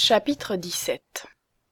Chapitre 17.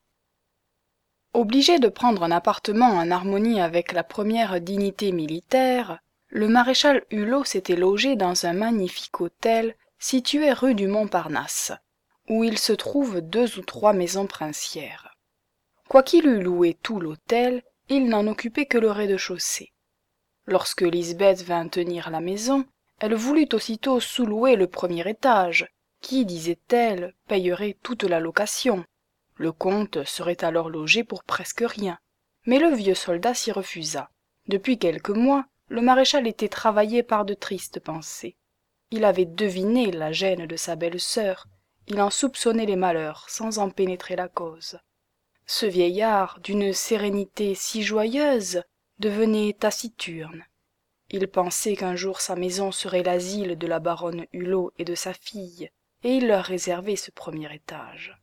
Obligé de prendre un appartement en harmonie avec la première dignité militaire, le maréchal Hulot s'était logé dans un magnifique hôtel situé rue du Montparnasse, où il se trouve 2 ou 3 maisons princières. Quoiqu'il eût loué tout l'hôtel, il n'en occupait que le rez-de-chaussée. Lorsque Lisbeth vint tenir la maison, elle voulut aussitôt sous-louer le premier étage, qui, disait-elle, payerait toute la location. Le comte serait alors logé pour presque rien. Mais le vieux soldat s'y refusa. Depuis quelques mois, le maréchal était travaillé par de tristes pensées. Il avait deviné la gêne de sa belle-sœur, il en soupçonnait les malheurs sans en pénétrer la cause. Ce vieillard, d'une sérénité si joyeuse, devenait taciturne. Il pensait qu'un jour sa maison serait l'asile de la baronne Hulot et de sa fille, et il leur réservait ce premier étage.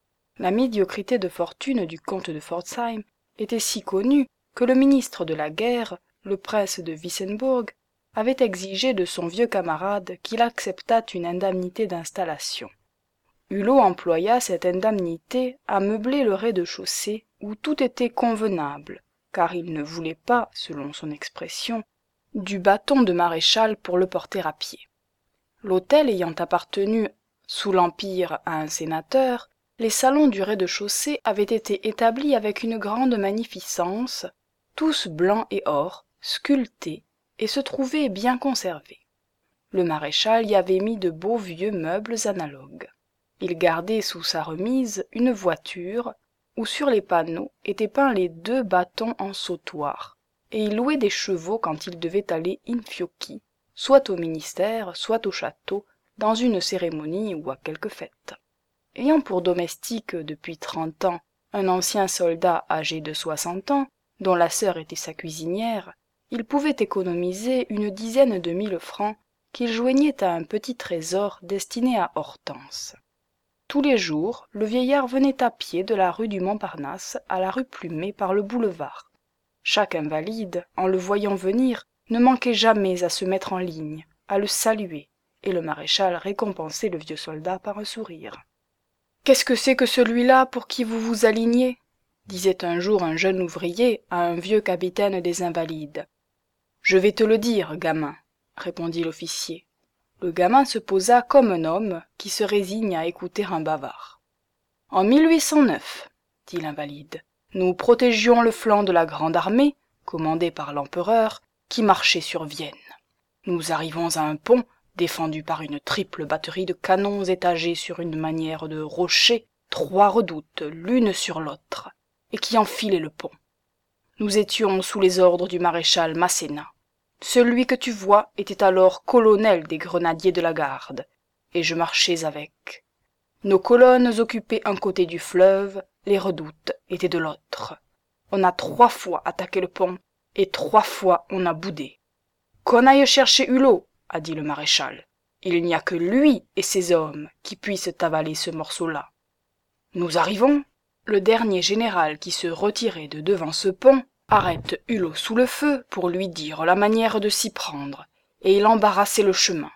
La médiocrité de fortune du comte de Pforzheim était si connue que le ministre de la guerre, le prince de Wissembourg, avait exigé de son vieux camarade qu'il acceptât une indemnité d'installation. Hulot employa cette indemnité à meubler le rez-de-chaussée où tout était convenable, car il ne voulait pas, selon son expression, du bâton de maréchal pour le porter à pied. L'hôtel ayant appartenu sous l'Empire à un sénateur, les salons du rez-de-chaussée avaient été établis avec une grande magnificence, tous blancs et or, sculptés, et se trouvaient bien conservés. Le maréchal y avait mis de beaux vieux meubles analogues. Il gardait sous sa remise une voiture, où sur les panneaux étaient peints les 2 bâtons en sautoir, et il louait des chevaux quand il devait aller in fiocchi, soit au ministère, soit au château, dans une cérémonie ou à quelque fête. Ayant pour domestique depuis 30 ans un ancien soldat âgé de 60 ans, dont la sœur était sa cuisinière, il pouvait économiser une dizaine de 1000 francs qu'il joignait à un petit trésor destiné à Hortense. Tous les jours, le vieillard venait à pied de la rue du Montparnasse à la rue Plumet par le boulevard. Chaque invalide, en le voyant venir, ne manquait jamais à se mettre en ligne, à le saluer, et le maréchal récompensait le vieux soldat par un sourire. « Qu'est-ce que c'est que celui-là pour qui vous vous alignez » disait un jour un jeune ouvrier à un vieux capitaine des Invalides. « Je vais te le dire, gamin, » répondit l'officier. Le gamin se posa comme un homme qui se résigne à écouter un bavard. « En 1809, dit l'invalide, nous protégions le flanc de la grande armée, commandée par l'empereur, qui marchait sur Vienne. Nous arrivons à un pont défendu par une triple batterie de canons étagés sur une manière de rocher, 3 redoutes l'une sur l'autre, et qui enfilaient le pont. Nous étions sous les ordres du maréchal Masséna. Celui que tu vois était alors colonel des grenadiers de la garde, et je marchais avec. Nos colonnes occupaient un côté du fleuve, les redoutes étaient de l'autre. On a 3 fois attaqué le pont, et 3 fois on a boudé. Qu'on aille chercher Hulot, a dit le maréchal. Il n'y a que lui et ses hommes qui puissent avaler ce morceau-là. Nous arrivons. Le dernier général qui se retirait de devant ce pont arrête Hulot sous le feu pour lui dire la manière de s'y prendre, et il embarrassait le chemin.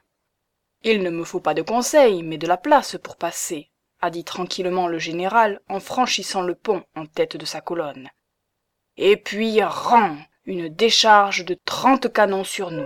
Il ne me faut pas de conseils, mais de la place pour passer, a dit tranquillement le général en franchissant le pont en tête de sa colonne. Et puis, rang, une décharge de 30 canons sur nous.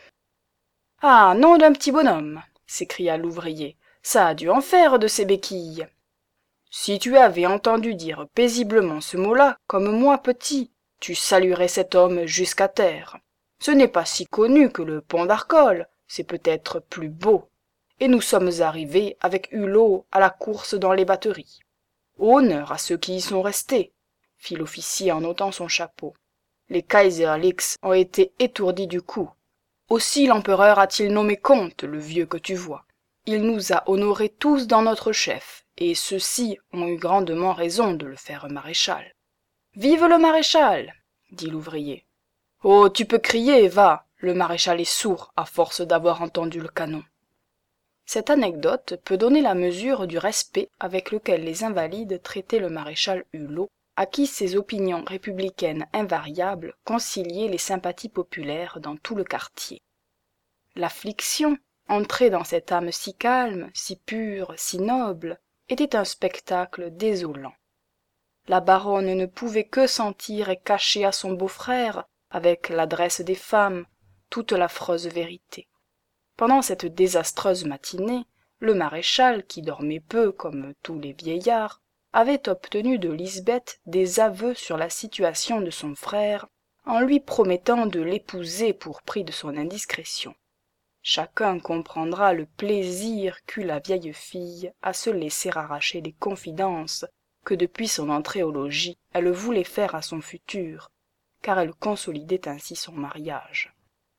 « Ah, nom d'un petit bonhomme !» s'écria l'ouvrier. « Ça a dû en faire de ces béquilles. » Si tu avais entendu dire paisiblement ce mot-là, comme moi petit, tu saluerais cet homme jusqu'à terre. Ce n'est pas si connu que le pont d'Arcole, c'est peut-être plus beau. Et nous sommes arrivés avec Hulot à la course dans les batteries. Honneur à ceux qui y sont restés, fit l'officier en ôtant son chapeau. Les Kaiserlicks ont été étourdis du coup. Aussi l'empereur a-t-il nommé comte le vieux que tu vois. Il nous a honorés tous dans notre chef, et ceux-ci ont eu grandement raison de le faire maréchal. « Vive le maréchal !» dit l'ouvrier. « Oh, tu peux crier, va, le maréchal est sourd à force d'avoir entendu le canon. » Cette anecdote peut donner la mesure du respect avec lequel les Invalides traitaient le maréchal Hulot, à qui ses opinions républicaines invariables conciliaient les sympathies populaires dans tout le quartier. L'affliction, entrée dans cette âme si calme, si pure, si noble, était un spectacle désolant. La baronne ne pouvait que sentir et cacher à son beau-frère, avec l'adresse des femmes, toute l'affreuse vérité. Pendant cette désastreuse matinée, le maréchal, qui dormait peu comme tous les vieillards, avait obtenu de Lisbeth des aveux sur la situation de son frère, en lui promettant de l'épouser pour prix de son indiscrétion. Chacun comprendra le plaisir qu'eut la vieille fille à se laisser arracher les confidences que depuis son entrée au logis elle voulait faire à son futur, car elle consolidait ainsi son mariage.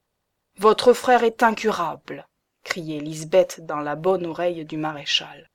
« Votre frère est incurable !» criait Lisbeth dans la bonne oreille du maréchal.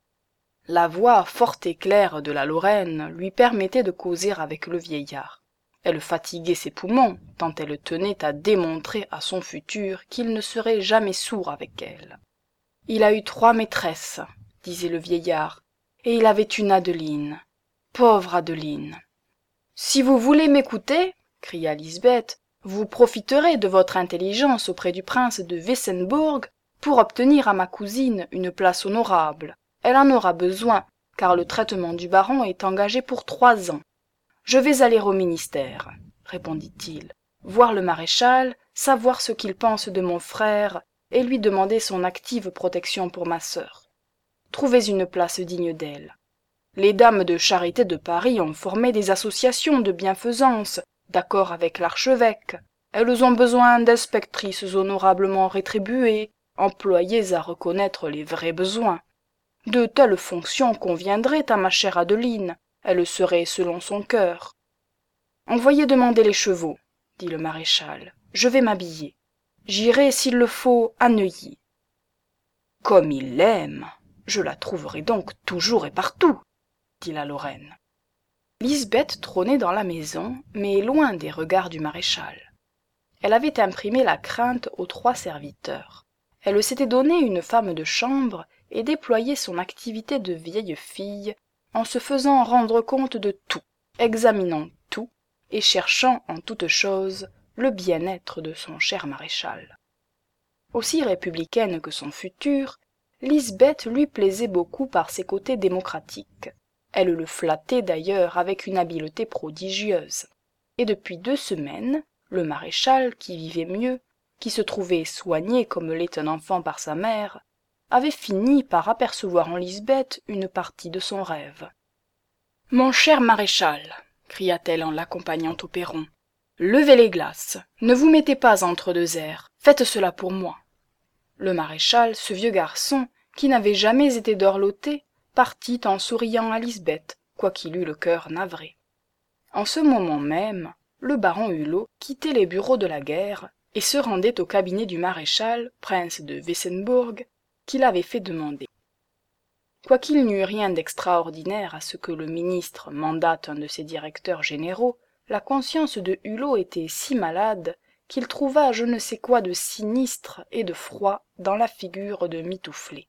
La voix forte et claire de la Lorraine lui permettait de causer avec le vieillard. Elle fatiguait ses poumons, tant elle tenait à démontrer à son futur qu'il ne serait jamais sourd avec elle. « Il a eu 3 maîtresses, disait le vieillard, et il avait une Adeline. Pauvre Adeline !»« Si vous voulez m'écouter, cria Lisbeth, vous profiterez de votre intelligence auprès du prince de Weissenbourg pour obtenir à ma cousine une place honorable. Elle en aura besoin, car le traitement du baron est engagé pour 3 ans. Je vais aller au ministère, répondit-il, voir le maréchal, savoir ce qu'il pense de mon frère, et lui demander son active protection pour ma sœur. Trouvez une place digne d'elle. Les dames de charité de Paris ont formé des associations de bienfaisance, d'accord avec l'archevêque. Elles ont besoin d'inspectrices honorablement rétribuées, employées à reconnaître les vrais besoins. De telles fonctions conviendraient à ma chère Adeline, elle serait selon son cœur. « Envoyez demander les chevaux, dit le maréchal, je vais m'habiller. J'irai, s'il le faut, à Neuilly. Comme il l'aime, je la trouverai donc toujours et partout, dit la Lorraine. Lisbeth trônait dans la maison, mais loin des regards du maréchal. Elle avait imprimé la crainte aux 3 serviteurs. Elle s'était donné une femme de chambre et déployait son activité de vieille fille en se faisant rendre compte de tout, examinant tout et cherchant en toute chose le bien-être de son cher maréchal. Aussi républicaine que son futur, Lisbeth lui plaisait beaucoup par ses côtés démocratiques. Elle le flattait d'ailleurs avec une habileté prodigieuse. Et depuis 2 semaines, le maréchal, qui vivait mieux, qui se trouvait soigné comme l'est un enfant par sa mère, avait fini par apercevoir en Lisbeth une partie de son rêve. « Mon cher maréchal, cria-t-elle en l'accompagnant au perron, levez les glaces, ne vous mettez pas entre 2 airs, faites cela pour moi. Le maréchal, ce vieux garçon, qui n'avait jamais été dorloté, partit en souriant à Lisbeth, quoiqu'il eût le cœur navré. En ce moment même, le baron Hulot quittait les bureaux de la guerre et se rendait au cabinet du maréchal, prince de Weissenbourg, qui l'avait fait demander. Quoiqu'il n'y eût rien d'extraordinaire à ce que le ministre mandate un de ses directeurs généraux, la conscience de Hulot était si malade qu'il trouva je ne sais quoi de sinistre et de froid dans la figure de Mitouflet.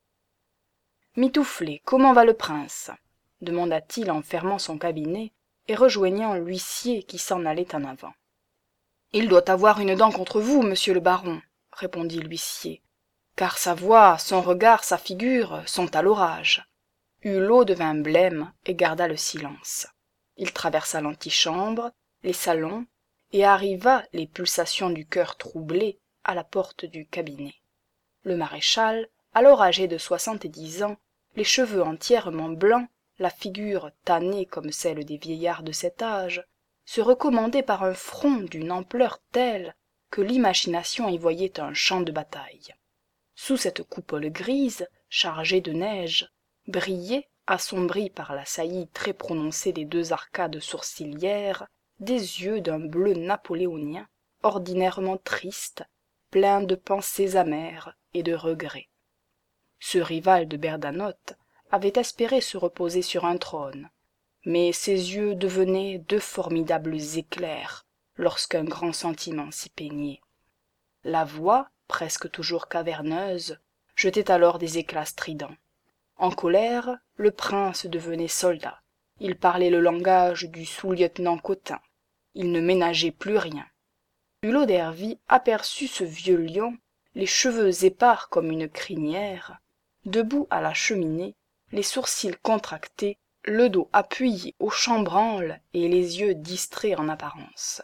« Mitouflet, comment va le prince ?» demanda-t-il en fermant son cabinet et rejoignant l'huissier qui s'en allait en avant. « Il doit avoir une dent contre vous, monsieur le baron, » répondit l'huissier, « car sa voix, son regard, sa figure sont à l'orage. » Hulot devint blême et garda le silence. Il traversa l'antichambre, les salons, et arriva, les pulsations du cœur troublées, à la porte du cabinet. Le maréchal, alors âgé de 70 ans, les cheveux entièrement blancs, la figure tannée comme celle des vieillards de cet âge, se recommandait par un front d'une ampleur telle que l'imagination y voyait un champ de bataille. Sous cette coupole grise, chargée de neige, brillaient, assombris par la saillie très prononcée des 2 arcades sourcilières, des yeux d'un bleu napoléonien, ordinairement tristes, pleins de pensées amères et de regrets. Ce rival de Bernadotte avait espéré se reposer sur un trône, mais ses yeux devenaient 2 formidables éclairs lorsqu'un grand sentiment s'y peignait. La voix, presque toujours caverneuse, jetait alors des éclats stridents. En colère, le prince devenait soldat. Il parlait le langage du sous-lieutenant Cotin. Il ne ménageait plus rien. Hulot d'Ervy aperçut ce vieux lion, les cheveux épars comme une crinière, debout à la cheminée, les sourcils contractés, le dos appuyé au chambranle et les yeux distraits en apparence.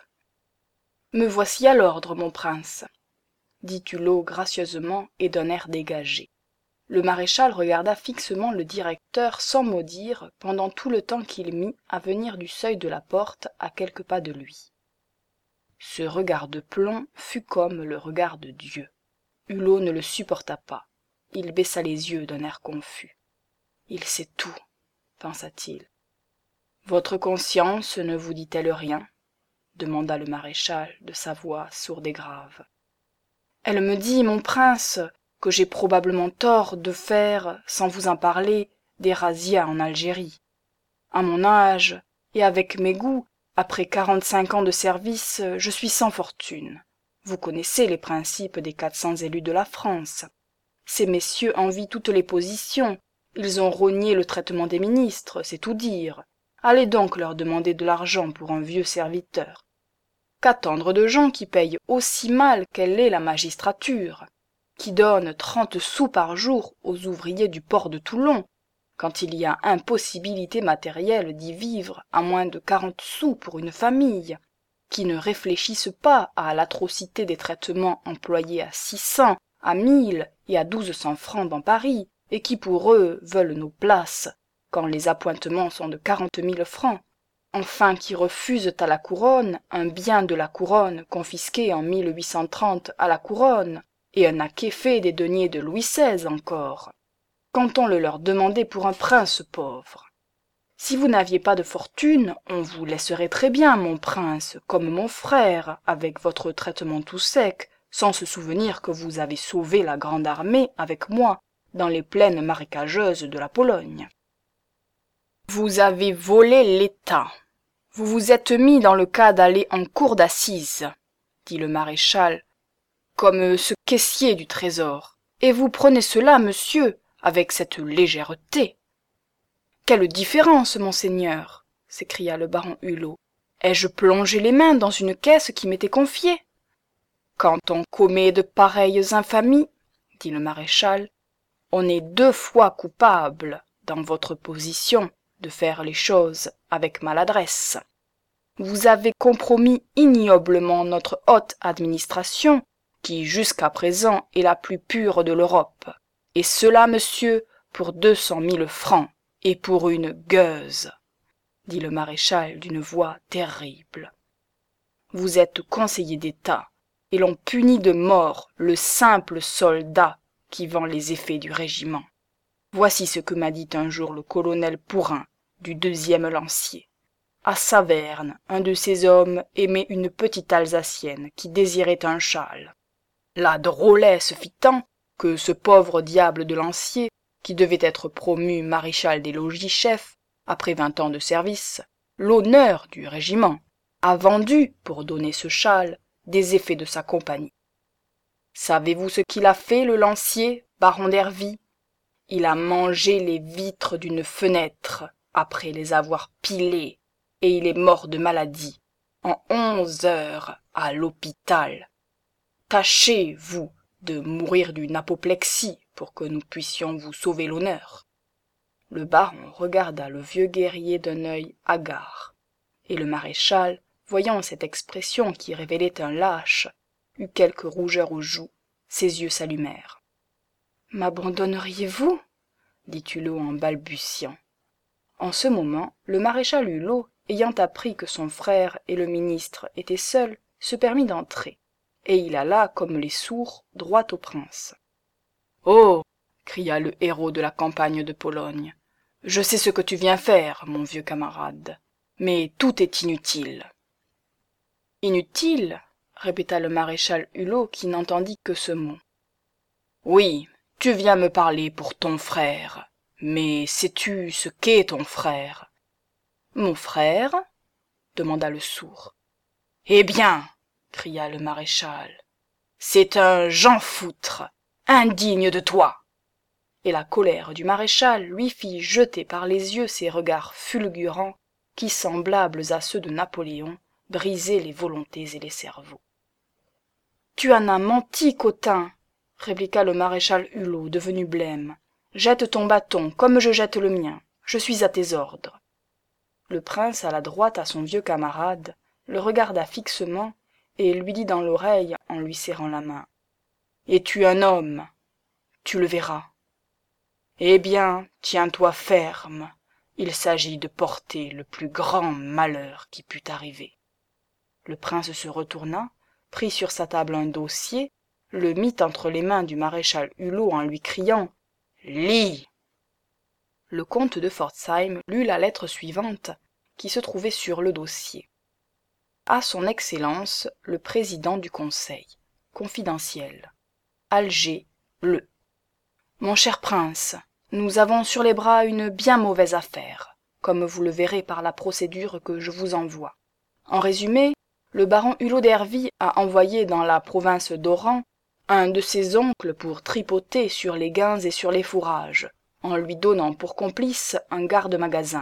« Me voici à l'ordre, mon prince, » dit Hulot gracieusement et d'un air dégagé. Le maréchal regarda fixement le directeur sans mot dire pendant tout le temps qu'il mit à venir du seuil de la porte à quelques pas de lui. Ce regard de plomb fut comme le regard de Dieu. Hulot ne le supporta pas. Il baissa les yeux d'un air confus. « Il sait tout, » pensa-t-il. « Votre conscience ne vous dit-elle rien ?» demanda le maréchal de sa voix sourde et grave. « Elle me dit, mon prince, que j'ai probablement tort de faire, sans vous en parler, des razzias en Algérie. À mon âge, et avec mes goûts, après 45 ans de service, je suis sans fortune. Vous connaissez les principes des 400 élus de la France. Ces messieurs envient toutes les positions. Ils ont rogné le traitement des ministres, c'est tout dire. Allez donc leur demander de l'argent pour un vieux serviteur. Qu'attendre de gens qui payent aussi mal qu'elle est la magistrature, qui donnent 30 sous par jour aux ouvriers du port de Toulon, quand il y a impossibilité matérielle d'y vivre à moins de 40 sous pour une famille, qui ne réfléchissent pas à l'atrocité des traitements employés à 600, à 1000 et à 1200 francs dans Paris, et qui pour eux veulent nos places, quand les appointements sont de 40 000 francs, enfin qui refusent à la couronne un bien de la couronne confisqué en 1830 à la couronne, et un acquit fait des deniers de Louis XVI encore, quand on le leur demandait pour un prince pauvre. Si vous n'aviez pas de fortune, on vous laisserait très bien, mon prince, comme mon frère, avec votre traitement tout sec, sans se souvenir que vous avez sauvé la grande armée avec moi dans les plaines marécageuses de la Pologne. Vous avez volé l'État. Vous vous êtes mis dans le cas d'aller en cour d'assises, dit le maréchal, comme ce caissier du trésor, et vous prenez cela, monsieur, avec cette légèreté. Quelle différence, monseigneur, s'écria le baron Hulot. Ai-je plongé les mains dans une caisse qui m'était confiée? Quand on commet de pareilles infamies, dit le maréchal, on est 2 fois coupable, dans votre position, de faire les choses avec maladresse. Vous avez compromis ignoblement notre haute administration, qui jusqu'à présent est la plus pure de l'Europe, et cela, monsieur, pour 200 000 francs, et pour une gueuse, dit le maréchal d'une voix terrible. Vous êtes conseiller d'État, et l'on punit de mort le simple soldat qui vend les effets du régiment. Voici ce que m'a dit un jour le colonel Pourin, du 2e lancier. À Saverne, un de ses hommes aimait une petite Alsacienne qui désirait un châle. La drôlesse fit tant que ce pauvre diable de lancier, qui devait être promu maréchal des logis-chefs après 20 ans de service, l'honneur du régiment, a vendu, pour donner ce châle, des effets de sa compagnie. Savez-vous ce qu'il a fait, le lancier, baron d'Ervy? Il a mangé les vitres d'une fenêtre, après les avoir pilées, et il est mort de maladie, en 11 heures, à l'hôpital. Tâchez, vous, de mourir d'une apoplexie pour que nous puissions vous sauver l'honneur. Le baron regarda le vieux guerrier d'un œil hagard, et le maréchal, voyant cette expression qui révélait un lâche, eut quelque rougeur aux joues, ses yeux s'allumèrent. « M'abandonneriez-vous » dit Hulot en balbutiant. En ce moment, le maréchal Hulot, ayant appris que son frère et le ministre étaient seuls, se permit d'entrer, et il alla, comme les sourds, droit au prince. « Oh » cria le héros de la campagne de Pologne, « je sais ce que tu viens faire, mon vieux camarade, mais tout est inutile. »« Inutile » répéta le maréchal Hulot qui n'entendit que ce mot. « Oui, tu viens me parler pour ton frère, mais sais-tu ce qu'est ton frère ?»« Mon frère ?» demanda le sourd. « Eh bien » cria le maréchal, « c'est un jean-foutre, indigne de toi !» Et la colère du maréchal lui fit jeter par les yeux ces regards fulgurants qui, semblables à ceux de Napoléon, brisaient les volontés et les cerveaux. « Tu en as menti, Cotin !» répliqua le maréchal Hulot, devenu blême. Jette ton bâton, comme je jette le mien. Je suis à tes ordres. » Le prince alla droit à son vieux camarade, le regarda fixement, et lui dit dans l'oreille en lui serrant la main. « Es-tu un homme ? Tu le verras. Eh bien, tiens-toi ferme. Il s'agit de porter le plus grand malheur qui pût arriver. » Le prince se retourna, prit sur sa table un dossier, le mit entre les mains du maréchal Hulot en lui criant « Lis !» Le comte de Pforzheim lut la lettre suivante qui se trouvait sur le dossier. À son Excellence, le président du Conseil. Confidentiel. Alger, le. Mon cher prince, nous avons sur les bras une bien mauvaise affaire, comme vous le verrez par la procédure que je vous envoie. En résumé, le baron Hulot d'Ervy a envoyé dans la province d'Oran un de ses oncles pour tripoter sur les gains et sur les fourrages, en lui donnant pour complice un garde-magasin.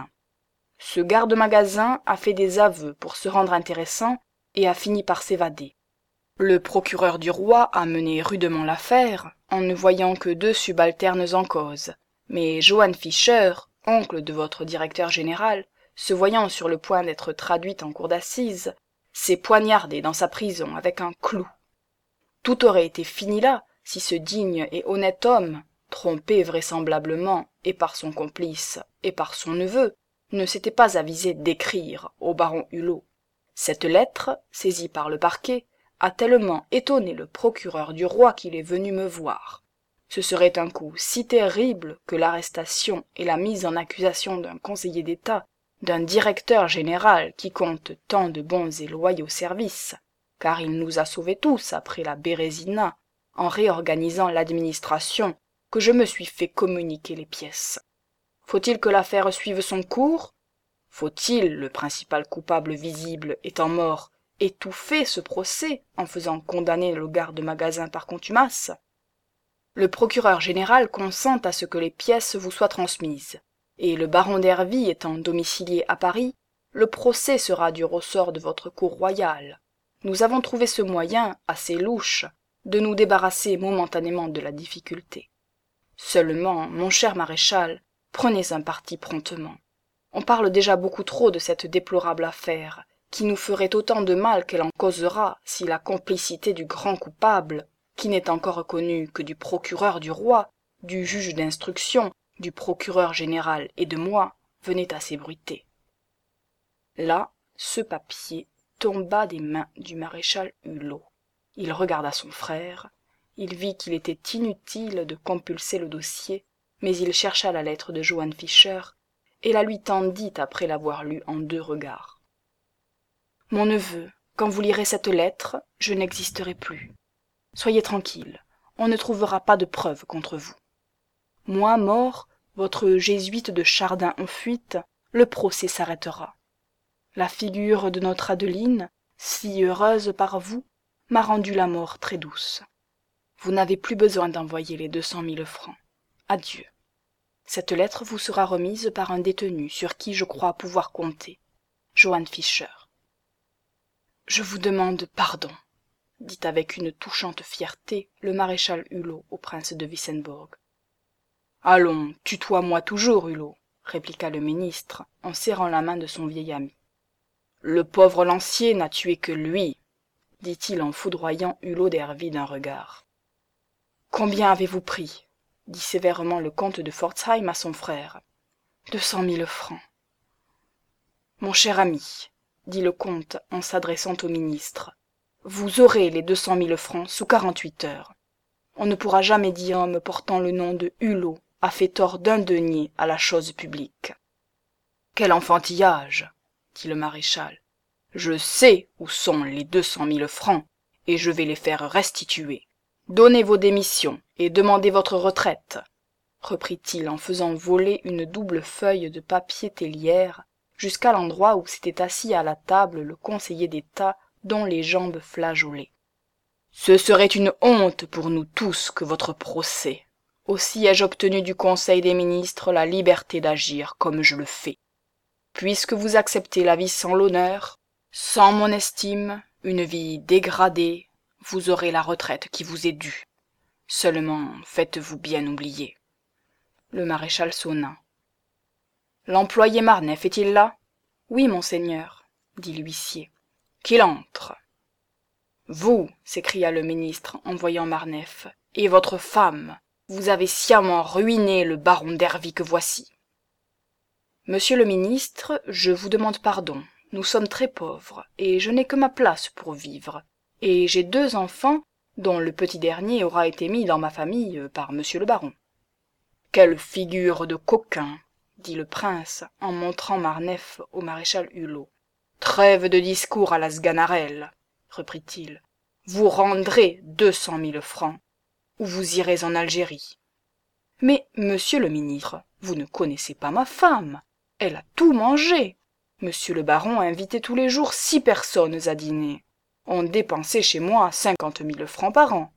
Ce garde-magasin a fait des aveux pour se rendre intéressant et a fini par s'évader. Le procureur du roi a mené rudement l'affaire, en ne voyant que 2 subalternes en cause, mais Johann Fischer, oncle de votre directeur général, se voyant sur le point d'être traduite en cour d'assises, s'est poignardé dans sa prison avec un clou. Tout aurait été fini là si ce digne et honnête homme, trompé vraisemblablement et par son complice et par son neveu, ne s'était pas avisé d'écrire au baron Hulot. Cette lettre, saisie par le parquet, a tellement étonné le procureur du roi qu'il est venu me voir. Ce serait un coup si terrible que l'arrestation et la mise en accusation d'un conseiller d'État, d'un directeur général qui compte tant de bons et loyaux services, car il nous a sauvés tous après la Bérésina, en réorganisant l'administration, que je me suis fait communiquer les pièces. Faut-il que l'affaire suive son cours ? Faut-il, le principal coupable visible étant mort, étouffer ce procès en faisant condamner le garde-magasin par contumace ? Le procureur général consent à ce que les pièces vous soient transmises, et le baron d'Ervy étant domicilié à Paris, le procès sera du ressort de votre cour royale. Nous avons trouvé ce moyen, assez louche, de nous débarrasser momentanément de la difficulté. Seulement, mon cher maréchal, prenez un parti promptement. On parle déjà beaucoup trop de cette déplorable affaire, qui nous ferait autant de mal qu'elle en causera si la complicité du grand coupable, qui n'est encore connue que du procureur du roi, du juge d'instruction, du procureur général et de moi, venait à s'ébruiter. Là, ce papier tomba des mains du maréchal Hulot. Il regarda son frère, il vit qu'il était inutile de compulser le dossier, mais il chercha la lettre de Johann Fischer et la lui tendit après l'avoir lue en 2 regards. « Mon neveu, quand vous lirez cette lettre, je n'existerai plus. Soyez tranquille, on ne trouvera pas de preuves contre vous. Moi mort, votre jésuite de Chardin en fuite, le procès s'arrêtera. La figure de notre Adeline, si heureuse par vous, m'a rendu la mort très douce. Vous n'avez plus besoin d'envoyer les 200 000 francs. Adieu. Cette lettre vous sera remise par un détenu sur qui je crois pouvoir compter, Johann Fischer. Je vous demande pardon, dit avec une touchante fierté le maréchal Hulot au prince de Wissembourg. Allons, tutoie-moi toujours, Hulot, répliqua le ministre en serrant la main de son vieil ami. Le pauvre lancier n'a tué que lui, dit-il en foudroyant Hulot d'Ervy d'un regard. Combien avez-vous pris ? Dit sévèrement le comte de Pforzheim à son frère. 200 000 francs. Mon cher ami, dit le comte en s'adressant au ministre, vous aurez les 200 000 francs sous 48 heures. On ne pourra jamais dire homme portant le nom de Hulot a fait tort d'1 denier à la chose publique. Quel enfantillage, dit le maréchal. Je sais où sont les 200 000 francs et je vais les faire restituer. Donnez vos démissions et demandez votre retraite, reprit-il en faisant voler une double feuille de papier tellière jusqu'à l'endroit où s'était assis à la table le conseiller d'État dont les jambes flageolaient. Ce serait une honte pour nous tous que votre procès. Aussi ai-je obtenu du Conseil des ministres la liberté d'agir comme je le fais. Puisque vous acceptez la vie sans l'honneur, sans mon estime, une vie dégradée, vous aurez la retraite qui vous est due. Seulement, faites-vous bien oublier. Le maréchal sonna. L'employé Marneffe est-il là? Oui, monseigneur, dit l'huissier. Qu'il entre. Vous, s'écria le ministre en voyant Marneffe, et votre femme, vous avez sciemment ruiné le baron d'Ervy que voici. Monsieur le ministre, je vous demande pardon. Nous sommes très pauvres, et je n'ai que ma place pour vivre. Et j'ai 2 enfants, dont le petit dernier aura été mis dans ma famille par monsieur le baron. Quelle figure de coquin, dit le prince en montrant Marneffe au maréchal Hulot. Trêve de discours à la Sganarelle, reprit-il. Vous rendrez 200 000 francs, ou vous irez en Algérie. Mais, monsieur le ministre, vous ne connaissez pas ma femme. Elle a tout mangé. Monsieur le baron a invité tous les jours 6 personnes à dîner. On dépensait chez moi 50 000 francs par an.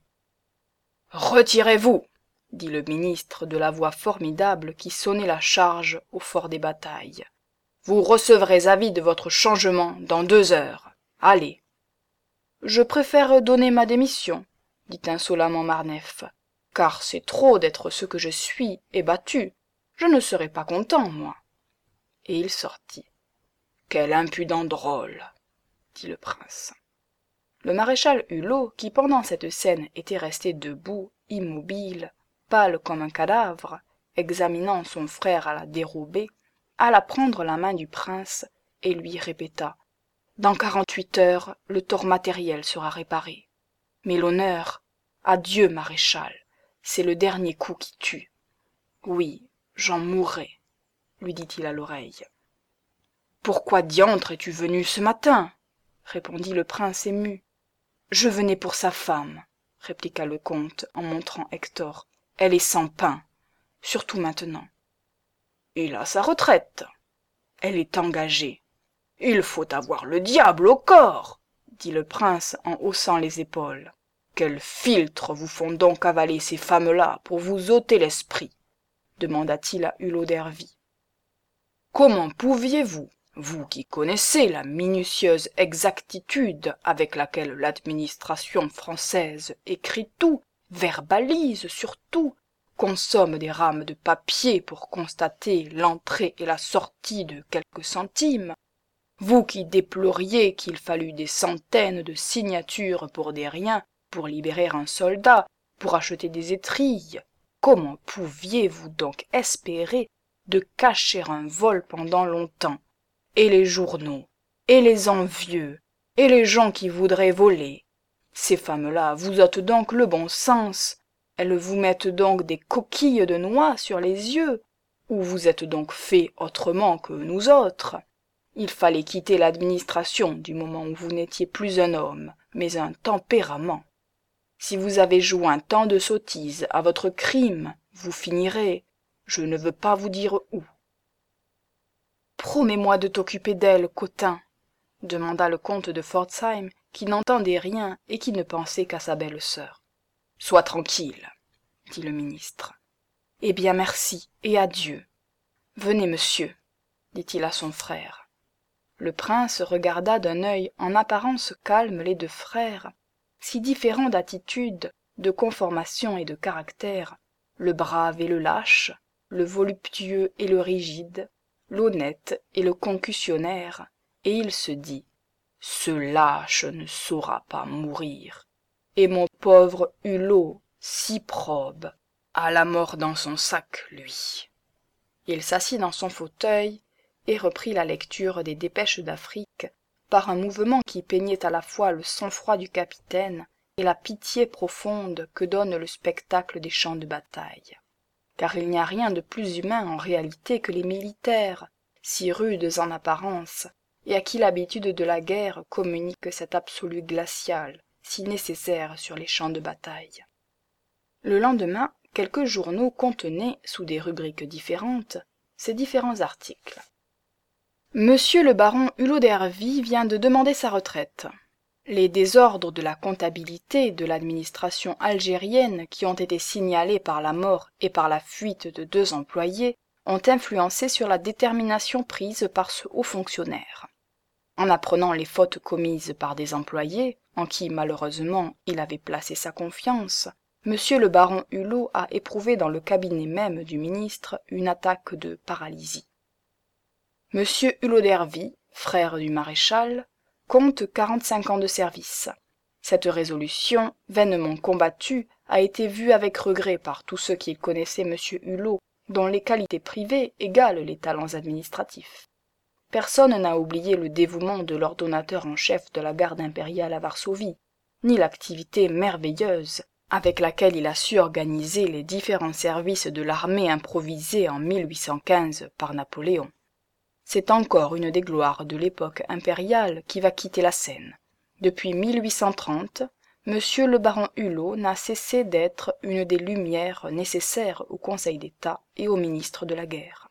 Retirez-vous, dit le ministre de la voix formidable qui sonnait la charge au fort des batailles. Vous recevrez avis de votre changement dans 2 heures. Allez. Je préfère donner ma démission, dit insolemment Marneffe, car c'est trop d'être ce que je suis et battu. Je ne serai pas content, moi. Et il sortit. Quel impudent drôle, dit le prince. Le maréchal Hulot, qui pendant cette scène était resté debout, immobile, pâle comme un cadavre, examinant son frère à la dérobée, alla prendre la main du prince et lui répéta « Dans 48 heures, le tort matériel sera réparé. Mais l'honneur, adieu, maréchal, c'est le dernier coup qui tue. Oui, j'en mourrai, lui dit-il à l'oreille. Pourquoi diantre es-tu venu ce matin? Répondit le prince ému. Je venais pour sa femme, répliqua le comte en montrant Hector. Elle est sans pain, surtout maintenant. Il a sa retraite. Elle est engagée. Il faut avoir le diable au corps, dit le prince en haussant les épaules. Quels philtres vous font donc avaler ces femmes-là pour vous ôter l'esprit? Demanda-t-il à Hulot d'Ervy. Comment pouviez-vous, vous qui connaissez la minutieuse exactitude avec laquelle l'administration française écrit tout, verbalise surtout, consomme des rames de papier pour constater l'entrée et la sortie de quelques centimes, vous qui déploriez qu'il fallût des centaines de signatures pour des riens, pour libérer un soldat, pour acheter des étrilles, comment pouviez-vous donc espérer de cacher un vol pendant longtemps? Et les journaux, et les envieux, et les gens qui voudraient voler. Ces femmes-là vous ôtent donc le bon sens, elles vous mettent donc des coquilles de noix sur les yeux, ou vous êtes donc fait autrement que nous autres. Il fallait quitter l'administration du moment où vous n'étiez plus un homme, mais un tempérament. Si vous avez joint tant de sottises à votre crime, vous finirez, je ne veux pas vous dire où. Promets-moi de t'occuper d'elle, Cotin, demanda le comte de Pforzheim, qui n'entendait rien et qui ne pensait qu'à sa belle-sœur. Sois tranquille, dit le ministre. Eh bien, merci, et adieu. Venez, monsieur, dit-il à son frère. Le prince regarda d'un œil en apparence calme les 2 frères, si différents d'attitude, de conformation et de caractère, le brave et le lâche, le voluptueux et le rigide, l'honnête et le concussionnaire, et il se dit « Ce lâche ne saura pas mourir, et mon pauvre Hulot, si probe, a la mort dans son sac, lui. » Il s'assit dans son fauteuil et reprit la lecture des dépêches d'Afrique par un mouvement qui peignait à la fois le sang-froid du capitaine et la pitié profonde que donne le spectacle des champs de bataille. Car il n'y a rien de plus humain en réalité que les militaires, si rudes en apparence, et à qui l'habitude de la guerre communique cet absolu glacial, si nécessaire sur les champs de bataille. Le lendemain, quelques journaux contenaient, sous des rubriques différentes, ces différents articles. Monsieur le baron Hulot d'Ervy vient de demander sa retraite. Les désordres de la comptabilité de l'administration algérienne qui ont été signalés par la mort et par la fuite de 2 employés ont influencé sur la détermination prise par ce haut fonctionnaire. En apprenant les fautes commises par des employés, en qui malheureusement il avait placé sa confiance, Monsieur le baron Hulot a éprouvé dans le cabinet même du ministre une attaque de paralysie. Monsieur Hulot d'Ervy, frère du maréchal, compte 45 ans de service. Cette résolution, vainement combattue, a été vue avec regret par tous ceux qui connaissaient monsieur Hulot, dont les qualités privées égalent les talents administratifs. Personne n'a oublié le dévouement de l'ordonnateur en chef de la garde impériale à Varsovie, ni l'activité merveilleuse avec laquelle il a su organiser les différents services de l'armée improvisée en 1815 par Napoléon. C'est encore une des gloires de l'époque impériale qui va quitter la scène. Depuis 1830, monsieur le baron Hulot n'a cessé d'être une des lumières nécessaires au Conseil d'État et au ministre de la Guerre.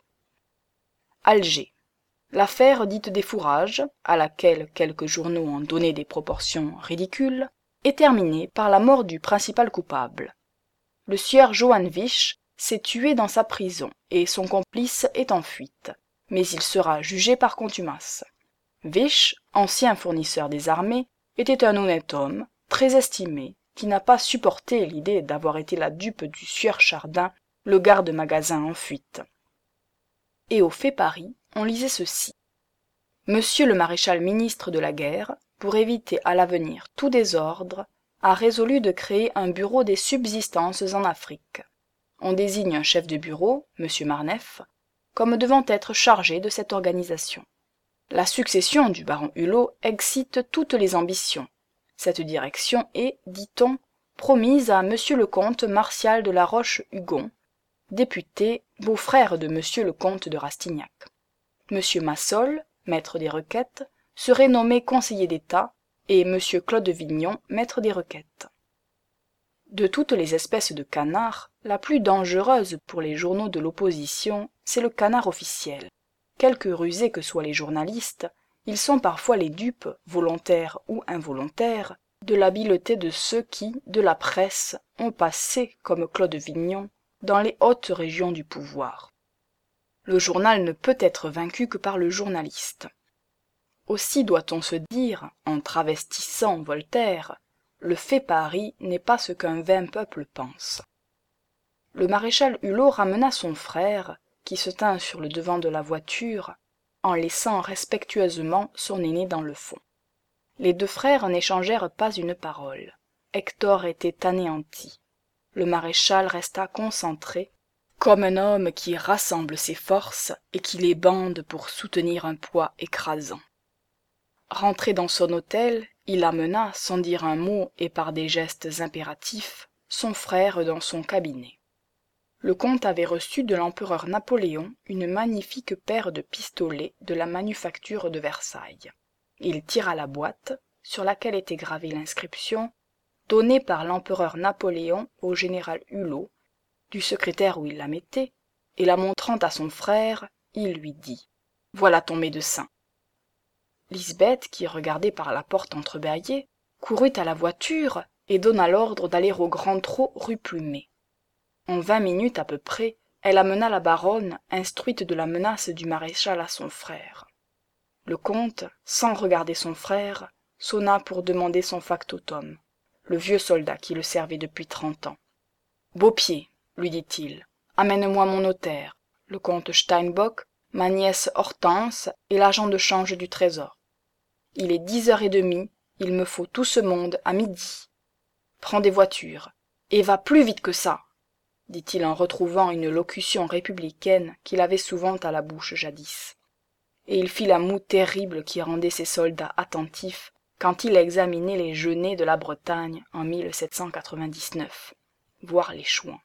Alger. L'affaire dite des fourrages, à laquelle quelques journaux ont donné des proportions ridicules, est terminée par la mort du principal coupable. Le sieur Johann Wisch s'est tué dans sa prison et son complice est en fuite, mais il sera jugé par contumace. Wisch, ancien fournisseur des armées, était un honnête homme, très estimé, qui n'a pas supporté l'idée d'avoir été la dupe du sieur Chardin, le garde-magasin en fuite. Et au Fait Paris, on lisait ceci. Monsieur le maréchal ministre de la guerre, pour éviter à l'avenir tout désordre, a résolu de créer un bureau des subsistances en Afrique. On désigne un chef de bureau, monsieur Marneffe, comme devant être chargé de cette organisation. La succession du baron Hulot excite toutes les ambitions. Cette direction est, dit-on, promise à monsieur le comte Martial de la Roche-Hugon, député, beau-frère de monsieur le comte de Rastignac. Monsieur Massol, maître des requêtes, serait nommé conseiller d'État, et monsieur Claude Vignon, maître des requêtes. De toutes les espèces de canards, la plus dangereuse pour les journaux de l'opposition, c'est le canard officiel. Quelque rusés que soient les journalistes, ils sont parfois les dupes, volontaires ou involontaires, de l'habileté de ceux qui, de la presse, ont passé, comme Claude Vignon, dans les hautes régions du pouvoir. Le journal ne peut être vaincu que par le journaliste. Aussi doit-on se dire, en travestissant Voltaire, le fait Paris n'est pas ce qu'un vain peuple pense. Le maréchal Hulot ramena son frère, qui se tint sur le devant de la voiture, en laissant respectueusement son aîné dans le fond. Les deux frères n'échangèrent pas une parole. Hector était anéanti. Le maréchal resta concentré, comme un homme qui rassemble ses forces et qui les bande pour soutenir un poids écrasant. Rentré dans son hôtel, il amena, sans dire un mot et par des gestes impératifs, son frère dans son cabinet. Le comte avait reçu de l'empereur Napoléon une magnifique paire de pistolets de la manufacture de Versailles. Il tira la boîte, sur laquelle était gravée l'inscription « Donnée par l'empereur Napoléon au général Hulot », du secrétaire où il la mettait, et la montrant à son frère, il lui dit « Voilà ton médecin ». Lisbeth, qui regardait par la porte entrebâillée, courut à la voiture et donna l'ordre d'aller au grand trot rue Plumet. En 20 minutes à peu près, elle amena la baronne, instruite de la menace du maréchal à son frère. Le comte, sans regarder son frère, sonna pour demander son factotum, le vieux soldat qui le servait depuis 30 ans. « Beaupied, lui dit-il, amène-moi mon notaire, le comte Steinbock, ma nièce Hortense et l'agent de change du trésor. Il est 10h30, il me faut tout ce monde à midi. Prends des voitures, et va plus vite que ça, dit-il en retrouvant une locution républicaine qu'il avait souvent à la bouche jadis. Et il fit la moue terrible qui rendait ses soldats attentifs quand il examinait les genêts de la Bretagne en 1799, voire les chouans.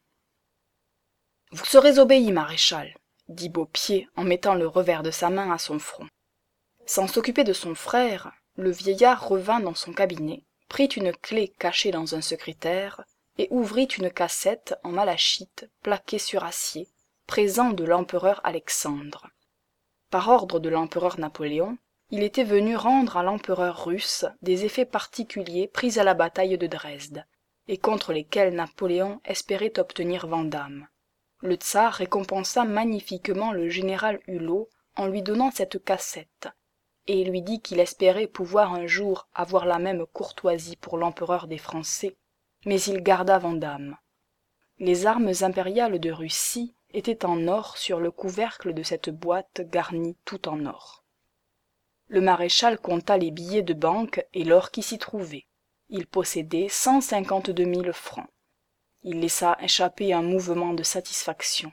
« Vous serez obéi, maréchal, » dit Beaupied en mettant le revers de sa main à son front. Sans s'occuper de son frère, le vieillard revint dans son cabinet, prit une clé cachée dans un secrétaire et ouvrit une cassette en malachite plaquée sur acier, présent de l'empereur Alexandre. Par ordre de l'empereur Napoléon, il était venu rendre à l'empereur russe des effets particuliers pris à la bataille de Dresde, et contre lesquels Napoléon espérait obtenir Vandame. Le tsar récompensa magnifiquement le général Hulot en lui donnant cette cassette, et lui dit qu'il espérait pouvoir un jour avoir la même courtoisie pour l'empereur des Français, mais il garda Vandame. Les armes impériales de Russie étaient en or sur le couvercle de cette boîte garnie tout en or. Le maréchal compta les billets de banque et l'or qui s'y trouvait. Il possédait 152 000 francs. Il laissa échapper un mouvement de satisfaction.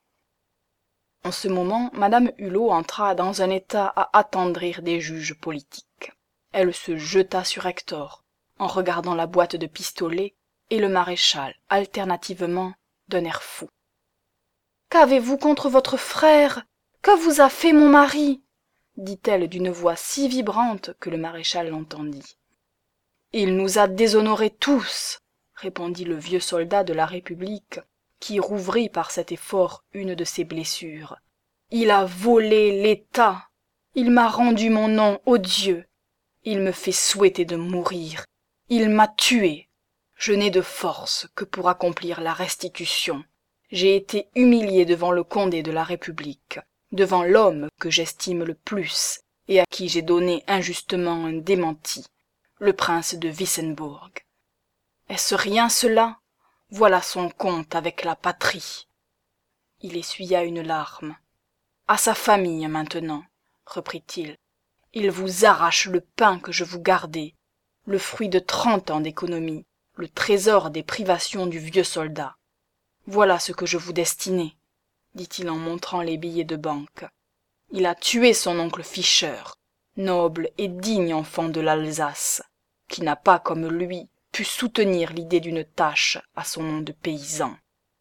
En ce moment, madame Hulot entra dans un état à attendrir des juges politiques. Elle se jeta sur Hector, en regardant la boîte de pistolets et le maréchal, alternativement, d'un air fou. « Qu'avez-vous contre votre frère? Que vous a fait mon mari ?» dit-elle d'une voix si vibrante que le maréchal l'entendit. « Il nous a déshonorés tous !» répondit le vieux soldat de la République, qui rouvrit par cet effort une de ses blessures. « Il a volé l'État. Il m'a rendu mon nom odieux. Il me fait souhaiter de mourir. Il m'a tué. Je n'ai de force que pour accomplir la restitution. J'ai été humilié devant le Condé de la République, devant l'homme que j'estime le plus et à qui j'ai donné injustement un démenti, le prince de Wissembourg. Est-ce rien cela? Voilà son compte avec la patrie. » Il essuya une larme. « À sa famille maintenant, reprit-il. Il vous arrache le pain que je vous gardais, le fruit de 30 ans d'économie, le trésor des privations du vieux soldat. Voilà ce que je vous destinais, dit-il en montrant les billets de banque. Il a tué son oncle Fischer, noble et digne enfant de l'Alsace, qui n'a pas, comme lui, pu soutenir l'idée d'une tâche à son nom de paysan.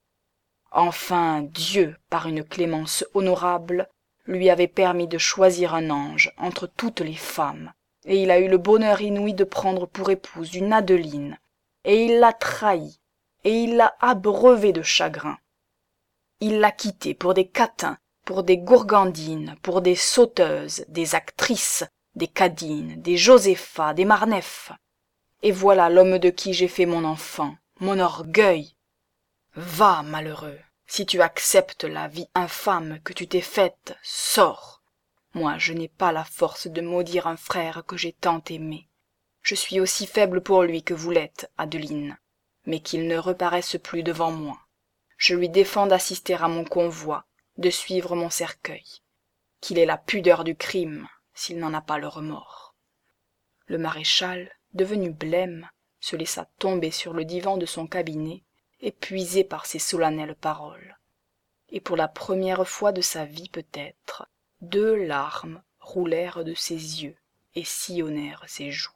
Enfin, Dieu, par une clémence honorable, lui avait permis de choisir un ange entre toutes les femmes, et il a eu le bonheur inouï de prendre pour épouse une Adeline, et il l'a trahie, et il l'a abreuvée de chagrin. Il l'a quittée pour des catins, pour des gourgandines, pour des sauteuses, des actrices, des cadines, des Joséphas, des Marnefs. Et voilà l'homme de qui j'ai fait mon enfant, mon orgueil. Va, malheureux, si tu acceptes la vie infâme que tu t'es faite, sors. Moi, je n'ai pas la force de maudire un frère que j'ai tant aimé. Je suis aussi faible pour lui que vous l'êtes, Adeline, mais qu'il ne reparaisse plus devant moi. Je lui défends d'assister à mon convoi, de suivre mon cercueil. Qu'il ait la pudeur du crime, s'il n'en a pas le remords. » Le maréchal, devenu blême, se laissa tomber sur le divan de son cabinet, épuisé par ces solennelles paroles. Et pour la première fois de sa vie peut-être, 2 larmes roulèrent de ses yeux et sillonnèrent ses joues.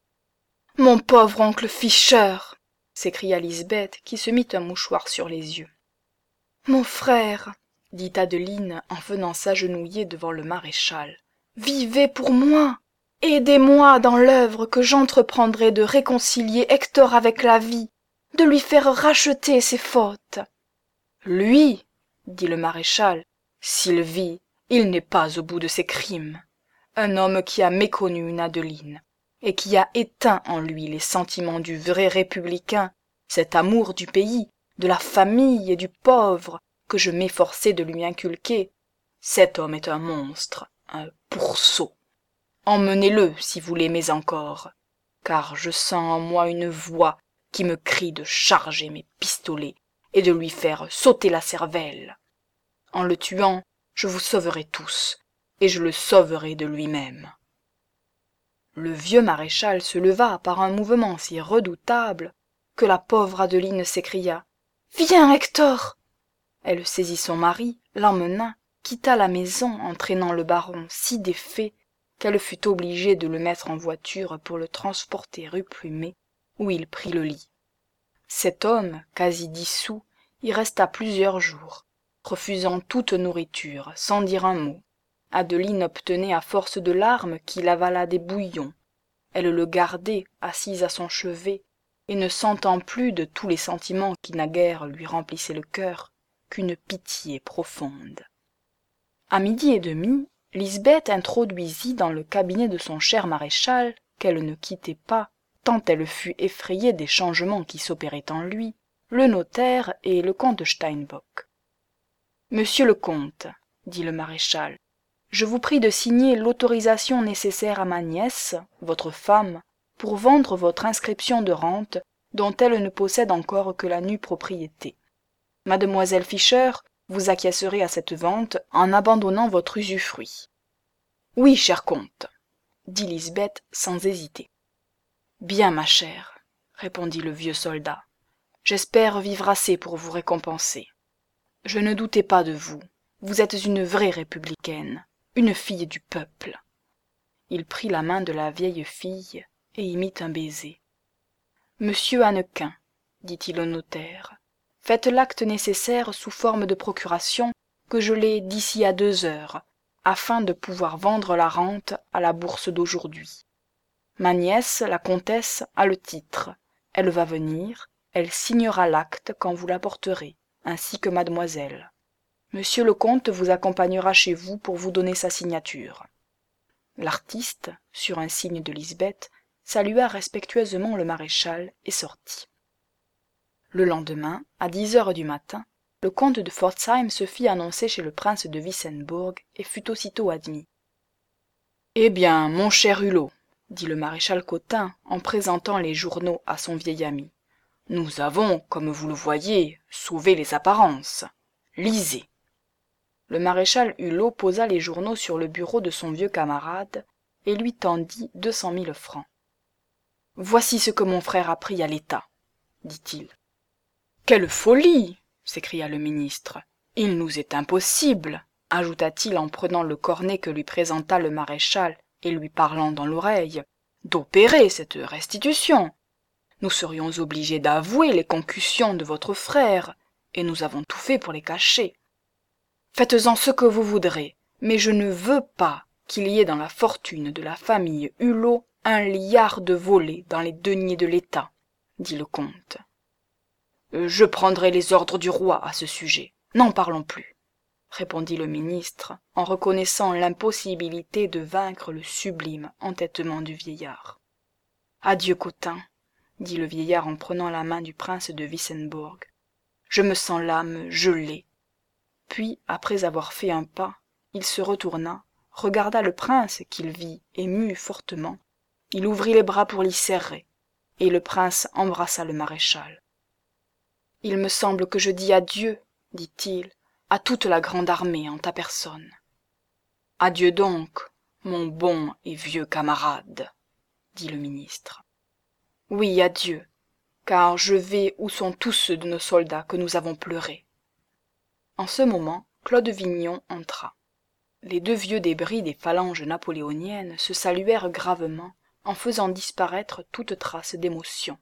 « Mon pauvre oncle Fischer !» s'écria Lisbeth, qui se mit un mouchoir sur les yeux. « Mon frère !» dit Adeline en venant s'agenouiller devant le maréchal. « Vivez pour moi! Aidez-moi dans l'œuvre que j'entreprendrai de réconcilier Hector avec la vie, de lui faire racheter ses fautes. »« Lui, dit le maréchal, s'il vit, il n'est pas au bout de ses crimes. Un homme qui a méconnu une Adeline, et qui a éteint en lui les sentiments du vrai républicain, cet amour du pays, de la famille et du pauvre que je m'efforçais de lui inculquer, cet homme est un monstre, un pourceau. Emmenez-le si vous l'aimez encore, car je sens en moi une voix qui me crie de charger mes pistolets et de lui faire sauter la cervelle. En le tuant, je vous sauverai tous, et je le sauverai de lui-même. » Le vieux maréchal se leva par un mouvement si redoutable que la pauvre Adeline s'écria « Viens, Hector !» Elle saisit son mari, l'emmena, quitta la maison entraînant le baron si défait qu'elle fut obligée de le mettre en voiture pour le transporter rue Plumet, où il prit le lit. Cet homme, quasi dissous, y resta plusieurs jours, refusant toute nourriture, sans dire un mot. Adeline obtenait à force de larmes qu'il avalât des bouillons. Elle le gardait, assise à son chevet, et ne sentant plus de tous les sentiments qui naguère lui remplissaient le cœur, qu'une pitié profonde. À 12h30, Lisbeth introduisit dans le cabinet de son cher maréchal, qu'elle ne quittait pas, tant elle fut effrayée des changements qui s'opéraient en lui, le notaire et le comte Steinbock. « Monsieur le comte, dit le maréchal, je vous prie de signer l'autorisation nécessaire à ma nièce, votre femme, pour vendre votre inscription de rente dont elle ne possède encore que la nue propriété. Mademoiselle Fischer, vous acquiescerez à cette vente en abandonnant votre usufruit. Oui, cher comte, dit Lisbeth sans hésiter. Bien, ma chère, répondit le vieux soldat. J'espère vivre assez pour vous récompenser. Je ne doutais pas de vous. Vous êtes une vraie républicaine, une fille du peuple. Il prit la main de la vieille fille et y mit un baiser. Monsieur Hannequin, dit-il au notaire, faites l'acte nécessaire sous forme de procuration que je l'ai d'ici à 2 heures, afin de pouvoir vendre la rente à la bourse d'aujourd'hui. Ma nièce, la comtesse, a le titre. Elle va venir, elle signera l'acte quand vous l'apporterez, ainsi que mademoiselle. Monsieur le comte vous accompagnera chez vous pour vous donner sa signature. L'artiste, sur un signe de Lisbeth, salua respectueusement le maréchal et sortit. Le lendemain, à 10 heures du matin, le comte de Pforzheim se fit annoncer chez le prince de Wissembourg et fut aussitôt admis. « Eh bien, mon cher Hulot, dit le maréchal Cotin en présentant les journaux à son vieil ami, nous avons, comme vous le voyez, sauvé les apparences. Lisez. » Le maréchal Hulot posa les journaux sur le bureau de son vieux camarade et lui tendit 200 000 francs. « Voici ce que mon frère a pris à l'État, dit-il. « Quelle folie ! S'écria le ministre. « Il nous est impossible, ajouta-t-il en prenant le cornet que lui présenta le maréchal et lui parlant dans l'oreille, d'opérer cette restitution. Nous serions obligés d'avouer les concussions de votre frère, et nous avons tout fait pour les cacher. Faites-en ce que vous voudrez, mais je ne veux pas qu'il y ait dans la fortune de la famille Hulot un liard de volé dans les deniers de l'État, dit le comte. Je prendrai les ordres du roi à ce sujet. N'en parlons plus, répondit le ministre en reconnaissant l'impossibilité de vaincre le sublime entêtement du vieillard. Adieu, Cotin, dit le vieillard en prenant la main du prince de Wissembourg. Je me sens l'âme gelée. Puis, après avoir fait un pas, il se retourna, regarda le prince qu'il vit ému fortement. Il ouvrit les bras pour l'y serrer, et le prince embrassa le maréchal. Il me semble que je dis adieu, dit-il, à toute la grande armée en ta personne. Adieu donc, mon bon et vieux camarade, dit le ministre. Oui, adieu, car je vais où sont tous ceux de nos soldats que nous avons pleurés. En ce moment, Claude Vignon entra. Les 2 vieux débris des phalanges napoléoniennes se saluèrent gravement en faisant disparaître toute trace d'émotion.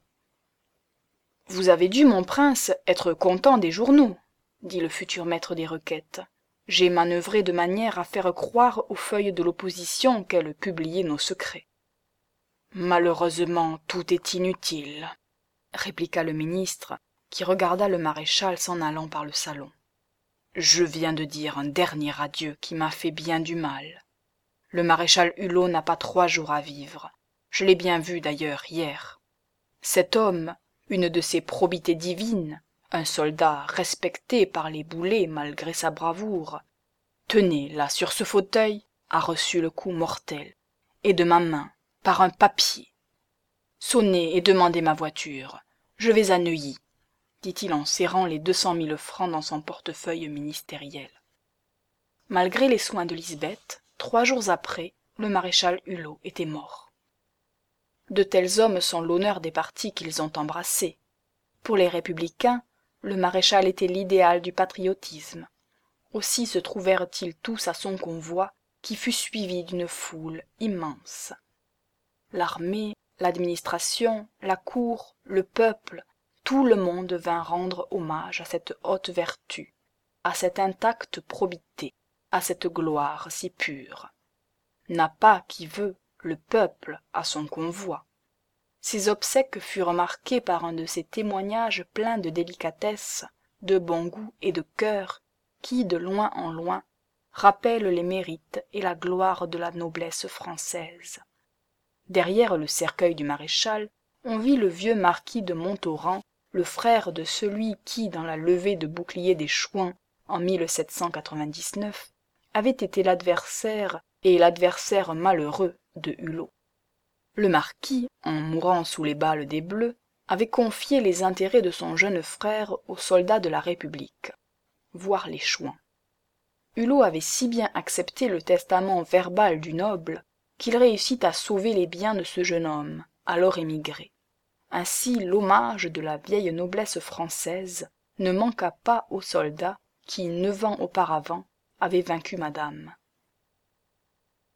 « Vous avez dû, mon prince, être content des journaux, » dit le futur maître des requêtes. « J'ai manœuvré de manière à faire croire aux feuilles de l'opposition qu'elles publiaient nos secrets. »« Malheureusement, tout est inutile, » répliqua le ministre, qui regarda le maréchal s'en allant par le salon. « Je viens de dire un dernier adieu qui m'a fait bien du mal. Le maréchal Hulot n'a pas 3 jours à vivre. Je l'ai bien vu d'ailleurs hier. Cet homme, une de ses probités divines, un soldat respecté par les boulets malgré sa bravoure, tenez, là, sur ce fauteuil, a reçu le coup mortel, et de ma main, par un papier. Sonnez et demandez ma voiture. Je vais à Neuilly, dit-il en serrant les 200 000 francs dans son portefeuille ministériel. Malgré les soins de Lisbeth, 3 jours après, le maréchal Hulot était mort. De tels hommes sont l'honneur des partis qu'ils ont embrassés. Pour les républicains, le maréchal était l'idéal du patriotisme. Aussi se trouvèrent-ils tous à son convoi, qui fut suivi d'une foule immense. L'armée, l'administration, la cour, le peuple, tout le monde vint rendre hommage à cette haute vertu, à cette intacte probité, à cette gloire si pure. N'a pas qui veut le peuple à son convoi. Ces obsèques furent marquées par un de ces témoignages pleins de délicatesse, de bon goût et de cœur, qui, de loin en loin, rappellent les mérites et la gloire de la noblesse française. Derrière le cercueil du maréchal, on vit le vieux marquis de Montauran, le frère de celui qui, dans la levée de bouclier des Chouans en 1799, avait été l'adversaire et l'adversaire malheureux de Hulot. Le marquis, en mourant sous les balles des Bleus, avait confié les intérêts de son jeune frère aux soldats de la République, voire les Chouans. Hulot avait si bien accepté le testament verbal du noble qu'il réussit à sauver les biens de ce jeune homme, alors émigré. Ainsi l'hommage de la vieille noblesse française ne manqua pas aux soldats qui, 9 ans auparavant, avaient vaincu madame.